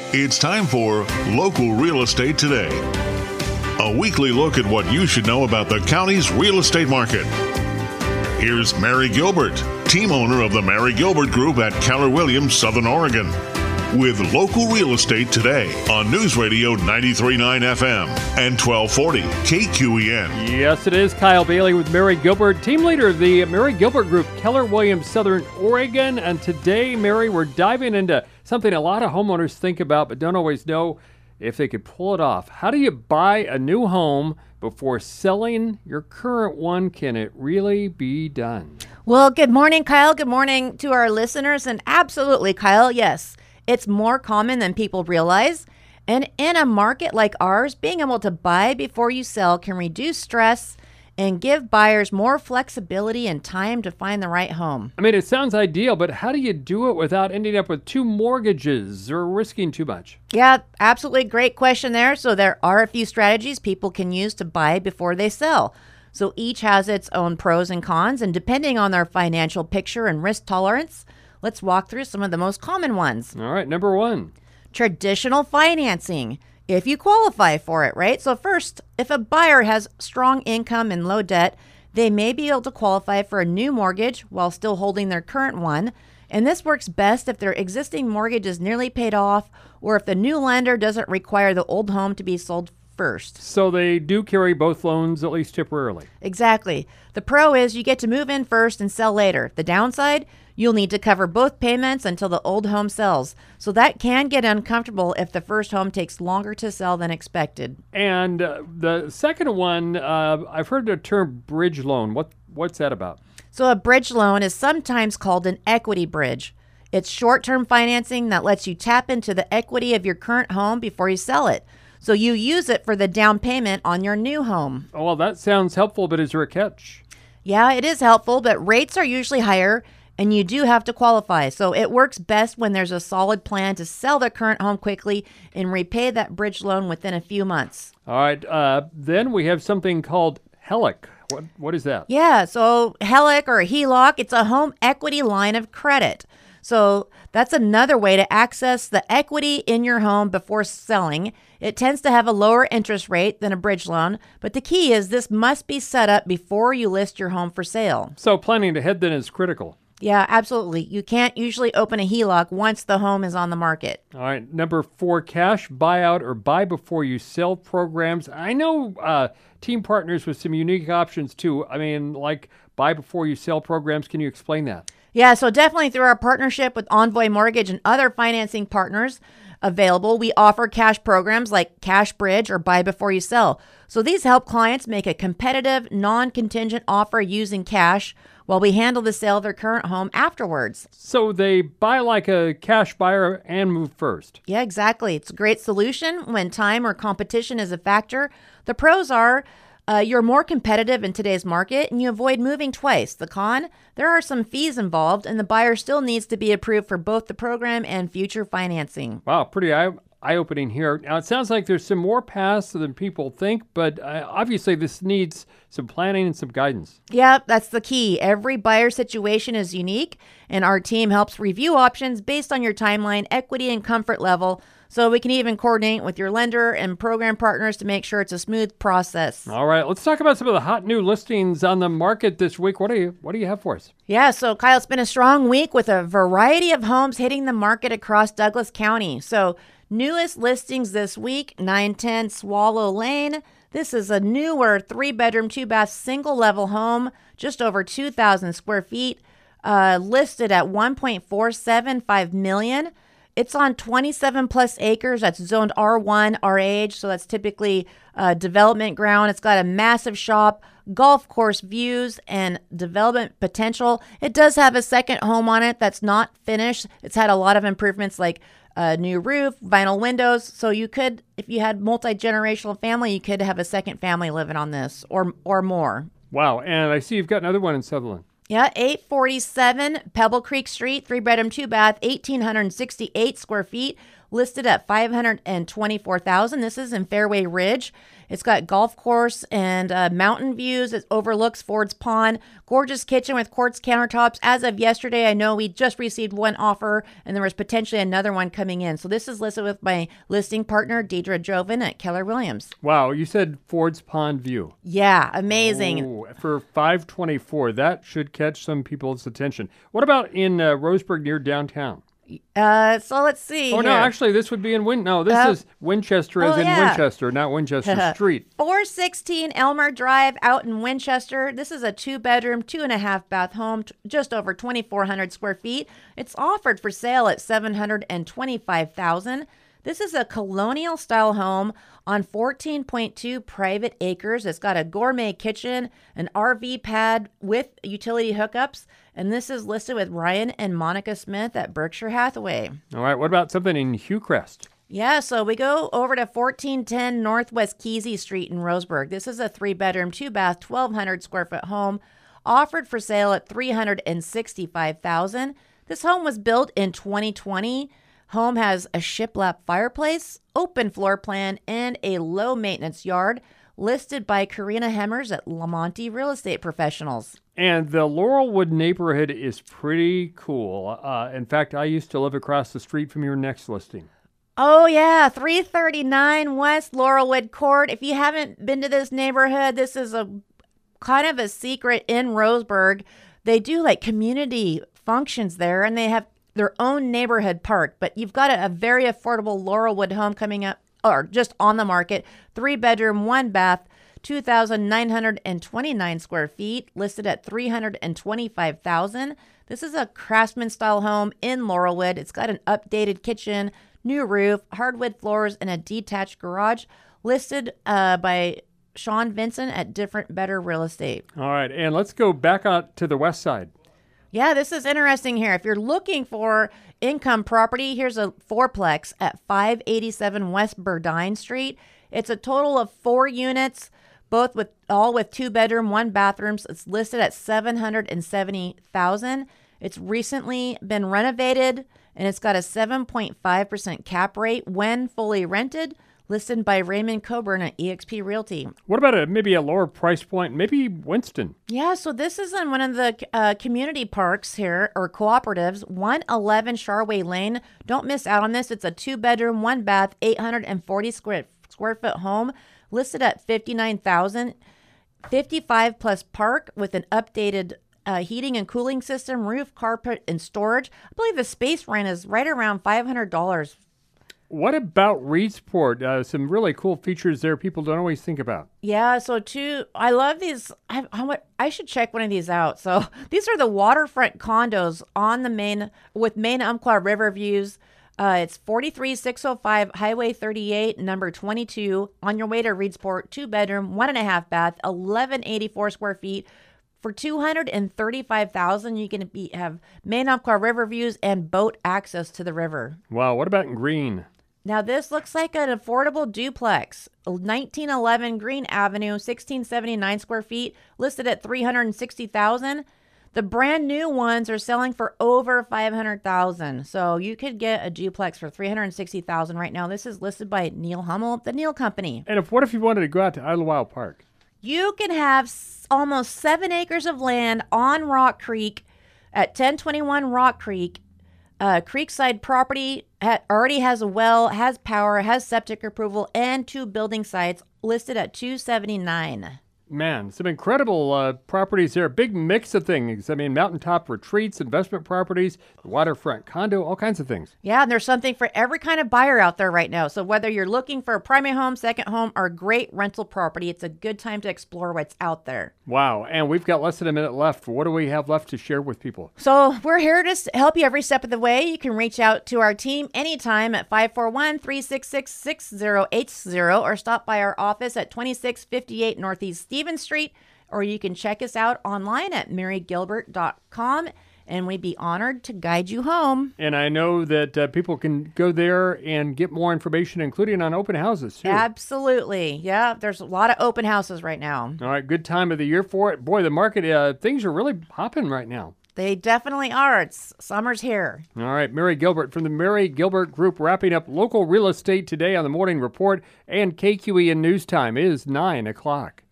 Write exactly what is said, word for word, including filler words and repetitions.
It's time for Local Real Estate Today, a weekly look at what you should know about the county's real estate market. Here's Mary Gilbert, team owner of the Mary Gilbert Group at Keller Williams, Southern Oregon, with Local Real Estate Today on News Radio ninety-three point nine F M and twelve forty K Q E N. Yes, it is Kyle Bailey with Mary Gilbert, team leader of the Mary Gilbert Group, Keller Williams, Southern Oregon. And today, Mary, we're diving into something a lot of homeowners think about but don't always know if they could pull it off. How do you buy a new home before selling your current one? Can it really be done? Well, good morning, Kyle. Good morning to our listeners. And absolutely, Kyle, yes, it's more common than people realize. And in a market like ours, being able to buy before you sell can reduce stress and give buyers more flexibility and time to find the right home. I mean, it sounds ideal, but how do you do it without ending up with two mortgages or risking too much? Yeah, absolutely great question there. So there are a few strategies people can use to buy before they sell. So each has its own pros and cons, and depending on their financial picture and risk tolerance, let's walk through some of the most common ones. All right, number one. Traditional financing, if you qualify for it, right? So first, if a buyer has strong income and low debt, they may be able to qualify for a new mortgage while still holding their current one. And this works best if their existing mortgage is nearly paid off or if the new lender doesn't require the old home to be sold first. So they do carry both loans, at least temporarily. Exactly. The pro is you get to move in first and sell later. The downside, you'll need to cover both payments until the old home sells. So that can get uncomfortable if the first home takes longer to sell than expected. And uh, the second one, uh, I've heard the term bridge loan. What What's that about? So a bridge loan is sometimes called an equity bridge. It's short-term financing that lets you tap into the equity of your current home before you sell it. So you use it for the down payment on your new home. Oh, well, that sounds helpful, but is there a catch? Yeah, it is helpful, but rates are usually higher, and you do have to qualify. So it works best when there's a solid plan to sell the current home quickly and repay that bridge loan within a few months. All right. Uh, then we have something called H E L O C. What, what is that? Yeah, so H E L O C or H E L O C, it's a home equity line of credit. So that's another way to access the equity in your home before selling. It tends to have a lower interest rate than a bridge loan, but the key is this must be set up before you list your home for sale. So planning ahead then is critical. Yeah, absolutely. You can't usually open a H E L O C once the home is on the market. All right. Number four, cash buyout or buy before you sell programs. I know uh, team partners with some unique options too. I mean, like buy before you sell programs. Can you explain that? Yeah, so definitely through our partnership with Envoy Mortgage and other financing partners available, we offer cash programs like Cash Bridge or Buy Before You Sell. So these help clients make a competitive, non-contingent offer using cash while we handle the sale of their current home afterwards. So they buy like a cash buyer and move first. Yeah, exactly. It's a great solution when time or competition is a factor. The pros are Uh, you're more competitive in today's market and you avoid moving twice. The con, there are some fees involved and the buyer still needs to be approved for both the program and future financing. Wow, pretty eye- eye-opening here. Now, it sounds like there's some more paths than people think, but uh, obviously this needs some planning and some guidance. Yeah, that's the key. Every buyer situation is unique and our team helps review options based on your timeline, equity, and comfort level. So we can even coordinate with your lender and program partners to make sure it's a smooth process. All right, let's talk about some of the hot new listings on the market this week. What do you What do you have for us? Yeah, so Kyle, it's been a strong week with a variety of homes hitting the market across Douglas County. So newest listings this week, nine ten Swallow Lane. This is a newer three-bedroom, two-bath, single-level home, just over two thousand square feet, uh, listed at one point four seven five million dollars. It's on twenty-seven plus acres. That's zoned R one, R H, so that's typically uh, development ground. It's got a massive shop, golf course views, and development potential. It does have a second home on it that's not finished. It's had a lot of improvements like a new roof, vinyl windows. So you could, if you had multi-generational family, you could have a second family living on this or or more. Wow, and I see you've got another one in Sutherland. Yeah, eight forty-seven Pebble Creek Street, three bedroom, two bath, one thousand eight hundred sixty-eight square feet, listed at five hundred twenty-four thousand dollars. This is in Fairway Ridge. It's got golf course and uh, mountain views. It overlooks Ford's Pond. Gorgeous kitchen with quartz countertops. As of yesterday, I know we just received one offer, and there was potentially another one coming in. So this is listed with my listing partner, Deidre Joven at Keller Williams. Wow, you said Ford's Pond view. Yeah, amazing. Oh, for five twenty-four, that should catch some people's attention. What about in uh, Roseburg near downtown? Uh, so let's see. Oh, here. no, actually, this would be in Win. No, this Uh, is Winchester as oh, in yeah. Winchester, not Winchester Street. four sixteen Elmer Drive out in Winchester. This is a two-bedroom, two-and-a-half bath home, t- just over twenty-four hundred square feet. It's offered for sale at seven hundred twenty-five thousand dollars. This is a colonial-style home on fourteen point two private acres. It's got a gourmet kitchen, an R V pad with utility hookups, and this is listed with Ryan and Monica Smith at Berkshire Hathaway. All right, what about something in Hillcrest? Yeah, so we go over to fourteen ten Northwest Kesey Street in Roseburg. This is a three-bedroom, two-bath, twelve hundred square foot home offered for sale at three hundred sixty-five thousand dollars. This home was built in twenty twenty. Home has a shiplap fireplace, open floor plan, and a low-maintenance yard, listed by Karina Hemmers at Lamonti Real Estate Professionals. And the Laurelwood neighborhood is pretty cool. Uh, in fact, I used to live across the street from your next listing. Oh, yeah, three thirty-nine West Laurelwood Court. If you haven't been to this neighborhood, this is a kind of a secret in Roseburg. They do like community functions there, and they have their own neighborhood park, but you've got a, a very affordable Laurelwood home coming up, or just on the market, three bedroom, one bath, two thousand nine hundred twenty-nine square feet, listed at three hundred twenty-five thousand dollars. This is a craftsman style home in Laurelwood. It's got an updated kitchen, new roof, hardwood floors, and a detached garage, listed uh, by Sean Vincent at Different Better Real Estate. All right, and let's go back out to the west side. Yeah, this is interesting here. If you're looking for income property, here's a fourplex at five eighty-seven West Burdine Street. It's a total of four units, both with all with two bedroom, one bathrooms. It's listed at seven hundred seventy thousand dollars. It's recently been renovated, and it's got a seven point five percent cap rate when fully rented, listed by Raymond Coburn at E X P Realty. What about a, maybe a lower price point, maybe Winston? Yeah, so this is in one of the uh, community parks here, or cooperatives, one eleven Sharway Lane. Don't miss out on this. It's a two-bedroom, one-bath, eight hundred forty square, square foot home, listed at fifty-nine thousand dollars, fifty-five plus park with an updated uh, heating and cooling system, roof, carpet, and storage. I believe the space rent is right around five hundred dollars. What about Reedsport? Uh, some really cool features there people don't always think about. Yeah, so too, I love these. I, I, I should check one of these out. So these are the waterfront condos on the main, with main Umpqua River views. Uh, it's forty-three six oh five Highway thirty-eight, number twenty-two, on your way to Reedsport, two bedroom, one and a half bath, eleven eighty-four square feet. For two hundred thirty-five thousand dollars, you can be, have main Umpqua River views and boat access to the river. Wow, what about in Green? Now, this looks like an affordable duplex, nineteen eleven Green Avenue, sixteen seventy-nine square feet, listed at three hundred sixty thousand dollars. The brand new ones are selling for over five hundred thousand dollars. So you could get a duplex for three hundred sixty thousand dollars right now. This is listed by Neil Hummel, the Neil Company. And if what if you wanted to go out to Idlewild Park? You can have s- almost seven acres of land on Rock Creek at ten twenty-one Rock Creek. Uh, Creekside property ha- already has a well, has power, has septic approval, and two building sites, listed at two seventy-nine. Man, some incredible uh, properties there. Big mix of things. I mean, mountaintop retreats, investment properties, waterfront condo, all kinds of things. Yeah, and there's something for every kind of buyer out there right now. So whether you're looking for a primary home, second home, or great rental property, it's a good time to explore what's out there. Wow, and we've got less than a minute left. What do we have left to share with people? So we're here to s- help you every step of the way. You can reach out to our team anytime at five four one, three six six, six zero eight zero or stop by our office at twenty-six fifty-eight Northeast Stevens Street, or you can check us out online at mary gilbert dot com, and we'd be honored to guide you home. And I know that uh, people can go there and get more information, including on open houses, too. Absolutely. Yeah, there's a lot of open houses right now. All right, good time of the year for it. Boy, the market, uh, things are really popping right now. They definitely are. It's summer's here. All right, Mary Gilbert from the Mary Gilbert Group wrapping up local real estate today on the Morning Report, and K Q E N News Time is nine o'clock.